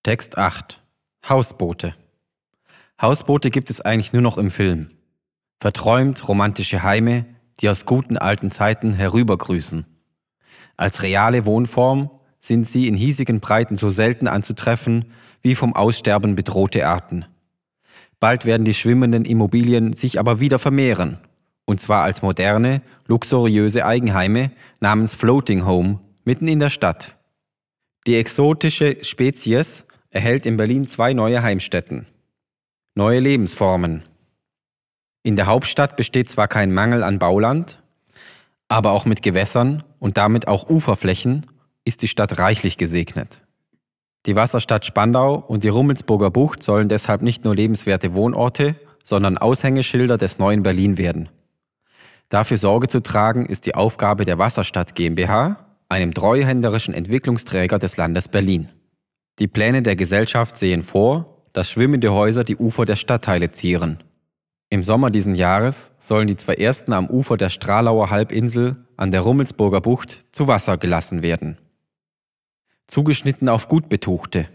Text 8. Hausboote. Hausboote gibt es eigentlich nur noch im Film. Verträumt romantische Heime, die aus guten alten Zeiten herübergrüßen. Als reale Wohnform sind sie in hiesigen Breiten so selten anzutreffen wie vom Aussterben bedrohte Arten. Bald werden die schwimmenden Immobilien sich aber wieder vermehren, und zwar als moderne, luxuriöse Eigenheime namens Floating Home mitten in der Stadt. Die exotische Spezies erhält in Berlin 2 neue Heimstätten. Neue Lebensformen. In der Hauptstadt besteht zwar kein Mangel an Bauland, aber auch mit Gewässern und damit auch Uferflächen ist die Stadt reichlich gesegnet. Die Wasserstadt Spandau und die Rummelsburger Bucht sollen deshalb nicht nur lebenswerte Wohnorte, sondern Aushängeschilder des neuen Berlin werden. Dafür Sorge zu tragen ist die Aufgabe der Wasserstadt GmbH, einem treuhänderischen Entwicklungsträger des Landes Berlin. Die Pläne der Gesellschaft sehen vor, dass schwimmende Häuser die Ufer der Stadtteile zieren. Im Sommer diesen Jahres sollen die 2 ersten am Ufer der Stralauer Halbinsel an der Rummelsburger Bucht zu Wasser gelassen werden. Zugeschnitten auf Gutbetuchte.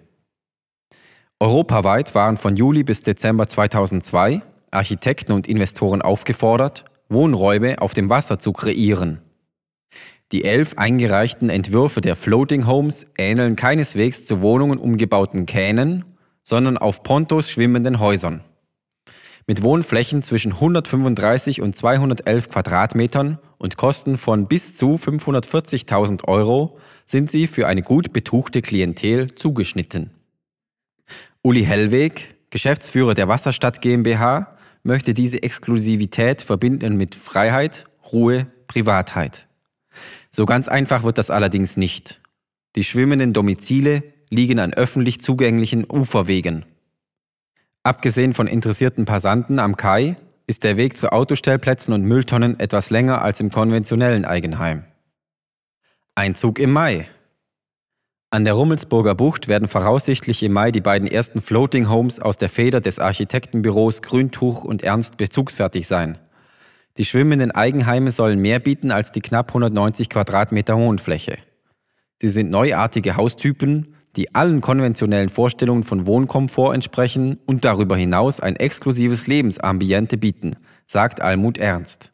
Europaweit waren von Juli bis Dezember 2002 Architekten und Investoren aufgefordert, Wohnräume auf dem Wasser zu kreieren. Die 11 eingereichten Entwürfe der Floating Homes ähneln keineswegs zu Wohnungen umgebauten Kähnen, sondern auf Pontos schwimmenden Häusern. Mit Wohnflächen zwischen 135 und 211 Quadratmetern und Kosten von bis zu 540.000 € sind sie für eine gut betuchte Klientel zugeschnitten. Uli Hellweg, Geschäftsführer der Wasserstadt GmbH, möchte diese Exklusivität verbinden mit Freiheit, Ruhe, Privatheit. So ganz einfach wird das allerdings nicht. Die schwimmenden Domizile liegen an öffentlich zugänglichen Uferwegen. Abgesehen von interessierten Passanten am Kai ist der Weg zu Autostellplätzen und Mülltonnen etwas länger als im konventionellen Eigenheim. Einzug im Mai. An der Rummelsburger Bucht werden voraussichtlich im Mai die beiden ersten Floating Homes aus der Feder des Architektenbüros Grüntuch und Ernst bezugsfertig sein. Die schwimmenden Eigenheime sollen mehr bieten als die knapp 190 Quadratmeter Wohnfläche. Sie sind neuartige Haustypen, die allen konventionellen Vorstellungen von Wohnkomfort entsprechen und darüber hinaus ein exklusives Lebensambiente bieten, sagt Almut Ernst.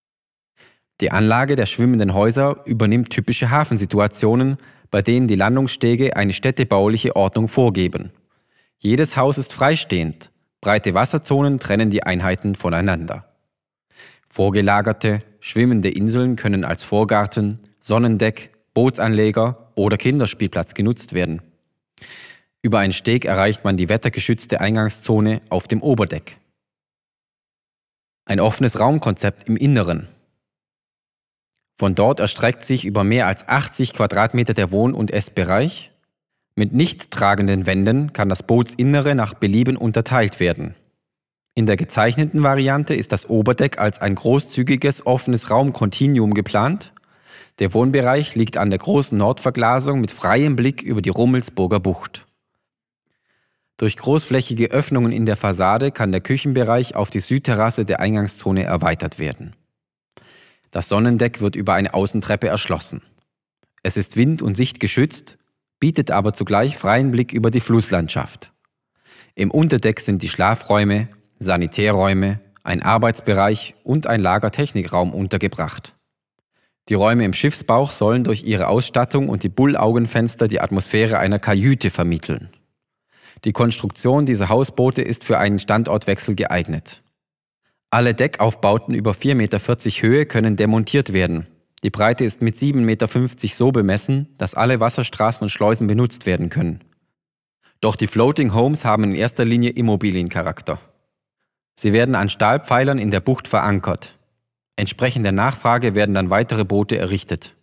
Die Anlage der schwimmenden Häuser übernimmt typische Hafensituationen, bei denen die Landungsstege eine städtebauliche Ordnung vorgeben. Jedes Haus ist freistehend, breite Wasserzonen trennen die Einheiten voneinander. Vorgelagerte, schwimmende Inseln können als Vorgarten, Sonnendeck, Bootsanleger oder Kinderspielplatz genutzt werden. Über einen Steg erreicht man die wettergeschützte Eingangszone auf dem Oberdeck. Ein offenes Raumkonzept im Inneren. Von dort erstreckt sich über mehr als 80 Quadratmeter der Wohn- und Essbereich. Mit nicht tragenden Wänden kann das Bootsinnere nach Belieben unterteilt werden. In der gezeichneten Variante ist das Oberdeck als ein großzügiges offenes Raumkontinuum geplant. Der Wohnbereich liegt an der großen Nordverglasung mit freiem Blick über die Rummelsburger Bucht. Durch großflächige Öffnungen in der Fassade kann der Küchenbereich auf die Südterrasse der Eingangszone erweitert werden. Das Sonnendeck wird über eine Außentreppe erschlossen. Es ist wind- und sichtgeschützt, bietet aber zugleich freien Blick über die Flusslandschaft. Im Unterdeck sind die Schlafräume, Sanitärräume, ein Arbeitsbereich und ein Lagertechnikraum untergebracht. Die Räume im Schiffsbauch sollen durch ihre Ausstattung und die Bullaugenfenster die Atmosphäre einer Kajüte vermitteln. Die Konstruktion dieser Hausboote ist für einen Standortwechsel geeignet. Alle Deckaufbauten über 4,40 Meter Höhe können demontiert werden. Die Breite ist mit 7,50 Meter so bemessen, dass alle Wasserstraßen und Schleusen benutzt werden können. Doch die Floating Homes haben in erster Linie Immobiliencharakter. Sie werden an Stahlpfeilern in der Bucht verankert. Entsprechend der Nachfrage werden dann weitere Boote errichtet.